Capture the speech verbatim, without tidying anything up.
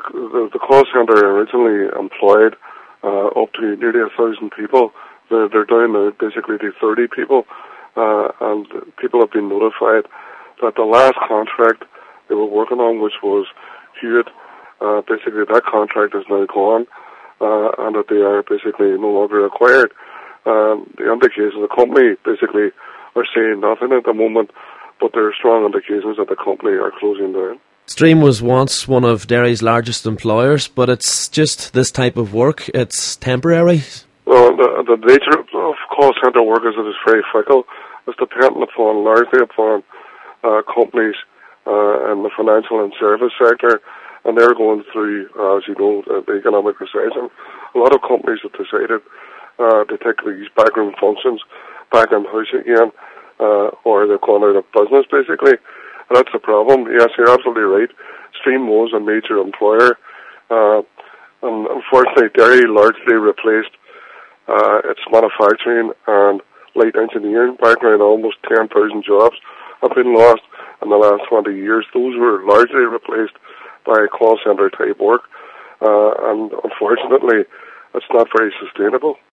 the, the call centre originally employed uh, up to nearly a thousand people. They're, they're down to basically to thirty people, uh, and people have been notified that the last contract they were working on, which was Hewitt, uh, basically that contract is now gone, uh, and that they are basically no longer required. Um, the indications the company basically are saying nothing at the moment, but there are strong indications that the company are closing down. Stream was once one of Derry's largest employers, but it's just this type of work. It's temporary. Well, the, the nature of call centre work is it is very fickle. It's dependent upon, largely upon uh, companies uh, in the financial and service sector, and they're going through, uh, as you know, the, the economic recession. A lot of companies have decided uh, to take these backroom functions back in-house again, uh, or they've gone out of business, basically. And that's the problem. Yes, you're absolutely right. Stream was a major employer, uh, and unfortunately, Derry largely replaced uh, its manufacturing and light engineering background. Almost ten thousand jobs have been lost in the last twenty years. Those were largely replaced by call centre type work, uh, and unfortunately, it's not very sustainable.